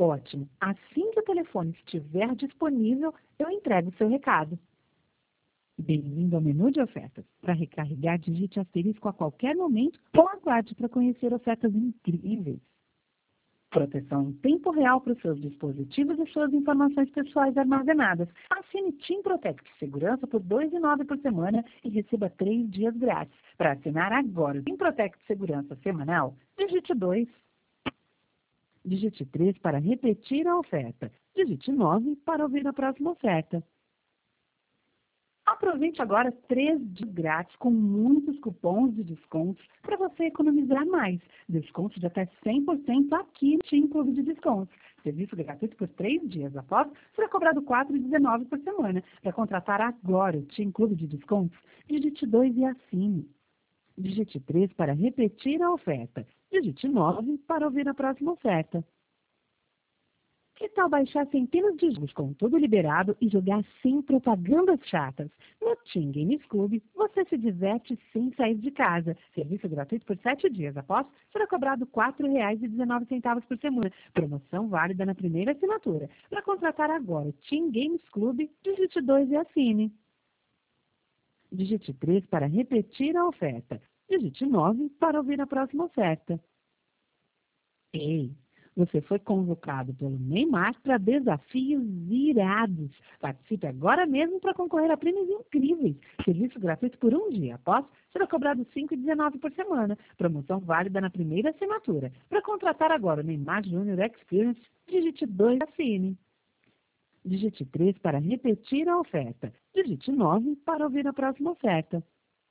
Ótimo. Assim que o telefone estiver disponível, eu entrego o seu recado. Bem-vindo ao menu de ofertas. Para recarregar, digite asterisco a qualquer momento ou aguarde para conhecer ofertas incríveis. Proteção em tempo real para os seus dispositivos e suas informações pessoais armazenadas. Assine TIM Protect Segurança por R$ 2,09 por semana e receba 3 dias grátis. Para assinar agora o TIM Protect Segurança semanal, digite 2. Digite 3 para repetir a oferta. Digite 9 para ouvir a próxima oferta. Aproveite agora 3 dias grátis com muitos cupons de descontos para você economizar mais. Desconto de até 100% aqui no TIM Clube de Descontos. Serviço gratuito por 3 dias. Após, será cobrado R$ 4,19 por semana. Para contratar agora o TIM Clube de Descontos, digite 2 e assine. Digite 3 para repetir a oferta. Digite 9 para ouvir a próxima oferta. Que tal baixar centenas de jogos com tudo liberado e jogar sem propagandas chatas? No TIM Games Club, você se diverte sem sair de casa. Serviço gratuito por 7 dias. Após, será cobrado R$ 4,19 por semana. Promoção válida na primeira assinatura. Para contratar agora o TIM Games Club, digite 2 e assine. Digite 3 para repetir a oferta. Digite 9 para ouvir a próxima oferta. Ei! Você foi convocado pelo Neymar para desafios irados. Participe agora mesmo para concorrer a prêmios incríveis. Serviço gratuito por 1 dia. Após, será cobrado R$ 5,19 por semana. Promoção válida na primeira assinatura. Para contratar agora o Neymar Júnior Experience, digite 2 e assine. Digite 3 para repetir a oferta. Digite 9 para ouvir a próxima oferta.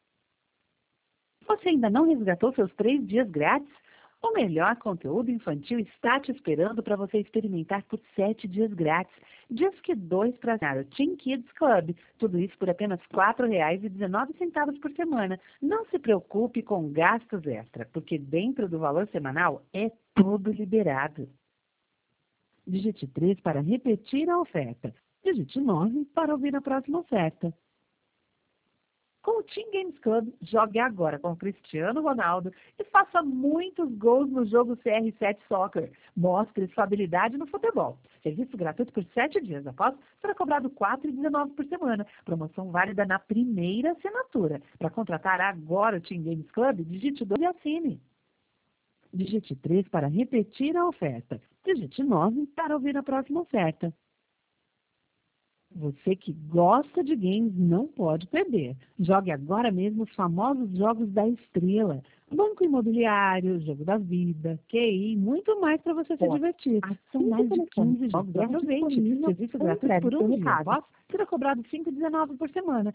Você ainda não resgatou seus 3 dias grátis? O melhor conteúdo infantil está te esperando para você experimentar por 7 dias grátis. Disque 2 para assinar o TIM Kids Club. Tudo isso por apenas R$ 4,19 por semana. Não se preocupe com gastos extra, porque dentro do valor semanal é tudo liberado. Digite 3 para repetir a oferta. Digite 9 para ouvir a próxima oferta. Com o TIM Games Club, jogue agora com o Cristiano Ronaldo e faça muitos gols no jogo CR7 Soccer. Mostre sua habilidade no futebol. Serviço gratuito por 7 dias. Após, será cobrado R$ 4,19 por semana. Promoção válida na primeira assinatura. Para contratar agora o TIM Games Club, digite 2 e assine. Digite 3 para repetir a oferta. Digite 9 para ouvir a próxima oferta. Você que gosta de games não pode perder. Jogue agora mesmo os famosos jogos da Estrela. Banco Imobiliário, Jogo da Vida, QI, muito mais para você se divertir. São mais de 15 jogos. Aproveite. Serviço gratuito por 1 dia. Após, será cobrado R$ 5,19 por semana.